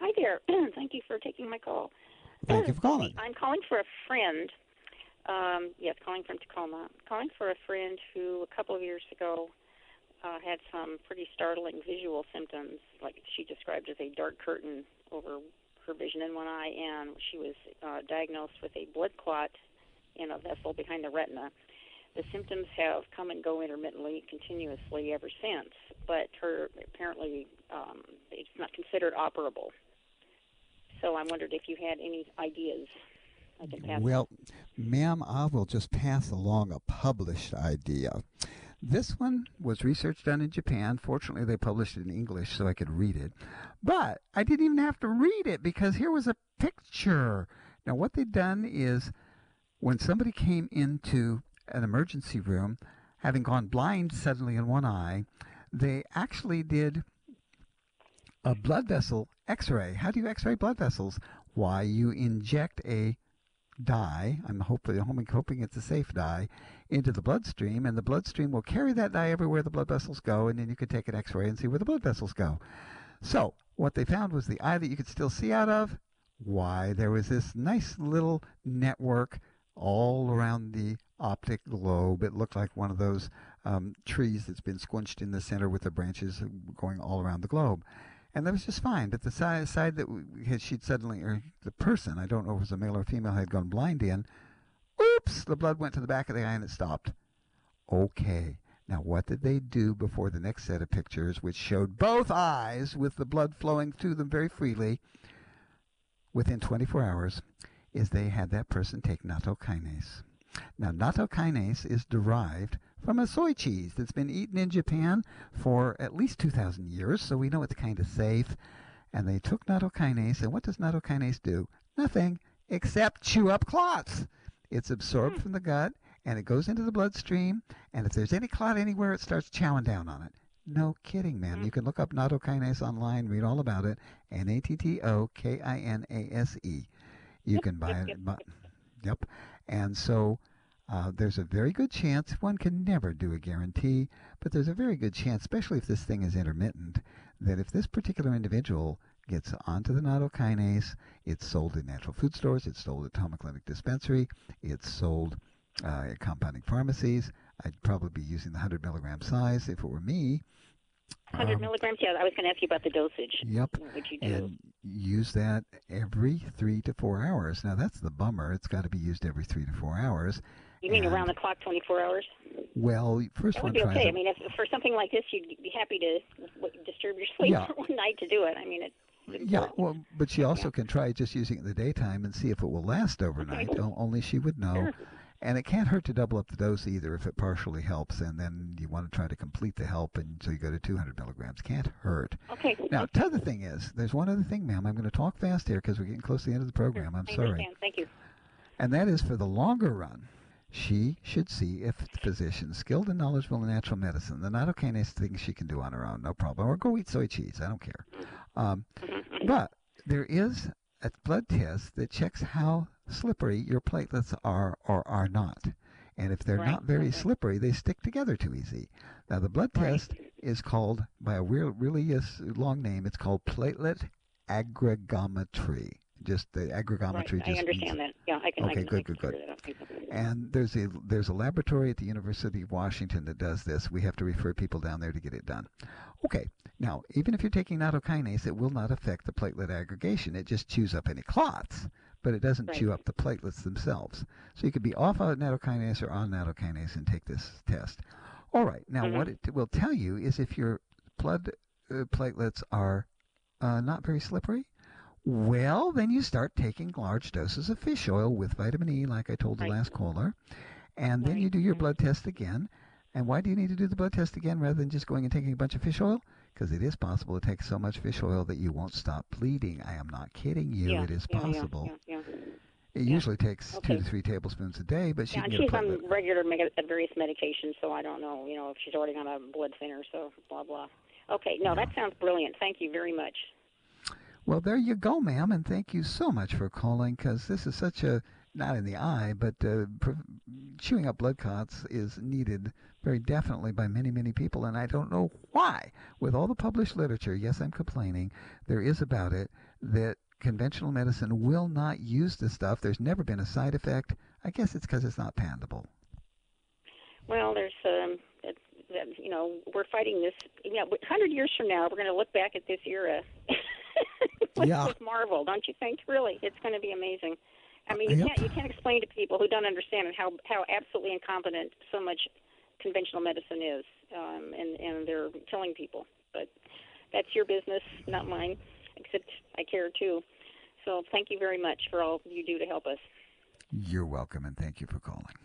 Hi there. Thank you for taking my call. Thank you for calling. I'm calling for a friend. Yes, calling from Tacoma. Calling for a friend who a couple of years ago had some pretty startling visual symptoms, like she described as a dark curtain over her vision in one eye, and she was diagnosed with a blood clot in a vessel behind the retina. The symptoms have come and go intermittently, continuously ever since, but her apparently it's not considered operable. So I wondered if you had any ideas I can pass. Well, ma'am, I will just pass along a published idea. This one was research done in Japan. Fortunately, they published it in English so I could read it. But I didn't even have to read it because here was a picture. Now, what they'd done is when somebody came into an emergency room, having gone blind suddenly in one eye, they actually did a blood vessel x-ray. How do you x-ray blood vessels? Why, you inject a dye, I'm hoping it's a safe dye, into the bloodstream, and the bloodstream will carry that dye everywhere the blood vessels go, and then you could take an x-ray and see where the blood vessels go. So what they found was the eye that you could still see out of, why, there was this nice little network all around the optic globe. It looked like one of those trees that's been squinched in the center with the branches going all around the globe. And that was just fine. But the side that she'd suddenly, or the person, I don't know if it was a male or female, had gone blind in, oops, the blood went to the back of the eye and it stopped. Okay. Now, what did they do before the next set of pictures, which showed both eyes with the blood flowing through them very freely within 24 hours, is they had that person take nattokinase. Now, nattokinase is derived from a soy cheese that's been eaten in Japan for at least 2,000 years, so we know it's kind of safe. And they took nattokinase, and what does nattokinase do? Nothing except chew up clots. It's absorbed from the gut, and it goes into the bloodstream, and if there's any clot anywhere, it starts chowing down on it. No kidding, man. You can look up nattokinase online, read all about it, nattokinase. You can buy it. Yep. And so there's a very good chance, one can never do a guarantee, but there's a very good chance, especially if this thing is intermittent, that if this particular individual gets onto the nattokinase, it's sold in natural food stores, it's sold at Toma Clinic Dispensary, it's sold at compounding pharmacies. I'd probably be using the 100 milligram size if it were me. 100 milligrams? Yeah, I was going to ask you about the dosage. Yep. What you do. And use that every 3 to 4 hours. Now, that's the bummer. It's got to be used every 3 to 4 hours. You mean around the clock, 24 hours? Well, first that one would be tries okay. it. I mean, if for something like this, you'd be happy to disturb your sleep for one night to do it. I mean, it's yeah, well, but she also can try just using it in the daytime and see if it will last overnight. Only she would know. Sure. And it can't hurt to double up the dose either if it partially helps, and then you want to try to complete the help, and so you go to 200 milligrams. Can't hurt. Okay. Now, the other thing is, there's one other thing, ma'am. I'm going to talk fast here because we're getting close to the end of the program. I'm sorry. I understand. Thank you. And that is for the longer run. She should see if the physician, skilled and knowledgeable in natural medicine, the nattokinase thing she can do on her own, no problem. Or go eat soy cheese. I don't care. But there is a blood test that checks how slippery your platelets are or are not. And if they're not very slippery, they stick together too easy. Now, the blood test is called, by a really long name, it's called platelet aggregometry. Just the aggregometry. I understand that. Yeah, I can. Okay, good. And there's a laboratory at the University of Washington that does this. We have to refer people down there to get it done. Okay. Now, even if you're taking nattokinase, it will not affect the platelet aggregation. It just chews up any clots, but it doesn't chew up the platelets themselves. So you could be off of nattokinase or on nattokinase and take this test. All right. Now, what it will tell you is if your blood platelets are not very slippery, well, then you start taking large doses of fish oil with vitamin E, like I told the last caller, and then you do your blood test again. And why do you need to do the blood test again rather than just going and taking a bunch of fish oil? Because it is possible to take so much fish oil that you won't stop bleeding. I am not kidding you. It is possible. It usually takes 2 to 3 tablespoons a day, but she can get a platelet. She's on regular various medications, so I don't know, if she's already on a blood thinner, so blah, blah. Okay, that sounds brilliant. Thank you very much. Well, there you go, ma'am, and thank you so much for calling, because this is such a not in the eye, but chewing up blood clots is needed very definitely by many, many people. And I don't know why, with all the published literature, yes, I'm complaining, there is about it, that conventional medicine will not use this stuff. There's never been a side effect. I guess it's because it's not patentable. Well, there's, we're fighting this. 100 years from now, we're going to look back at this era with marvel, don't you think? Really, it's going to be amazing. I mean, you can't explain to people who don't understand it how absolutely incompetent so much conventional medicine is, and they're killing people. But that's your business, not mine, except I care too. So thank you very much for all you do to help us. You're welcome, and thank you for calling.